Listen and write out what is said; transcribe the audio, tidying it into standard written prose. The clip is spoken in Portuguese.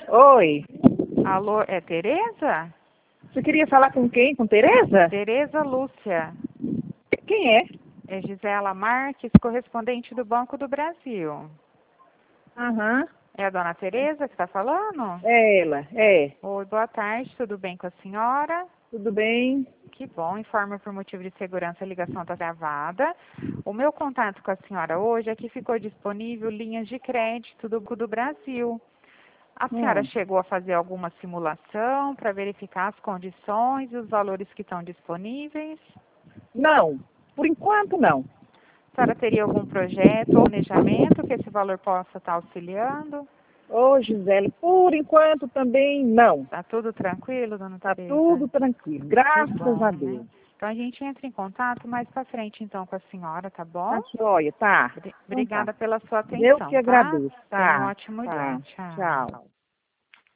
Oi, Alô, é Tereza? você queria falar com quem? Com Tereza? Tereza Lúcia. Quem é? É Gisela Marques, correspondente do Banco do Brasil. Aham, É a dona Tereza que está falando? é ela, é. Oi, boa tarde, tudo bem com a senhora? Tudo bem? Que bom, informo por motivo de segurança, a ligação está gravada. O meu contato com a senhora hoje é que ficou disponível linhas de crédito do Banco do Brasil. A senhora chegou a fazer alguma simulação para verificar as condições e os valores que estão disponíveis? Não, por enquanto não. A senhora teria algum projeto ou planejamento que esse valor possa estar auxiliando? Ô, Gisele, por enquanto também não. Tá tudo tranquilo, dona Tá Tereza? tudo tranquilo, Que graças a bom, né? Deus. Então a gente entra em contato mais para frente então com a senhora, tá bom? Tá joia, tá? Então tá. Obrigada pela sua Eu que atenção, tá? agradeço, Tenha um tá? ótimo Tá, dia. Tchau. tchau.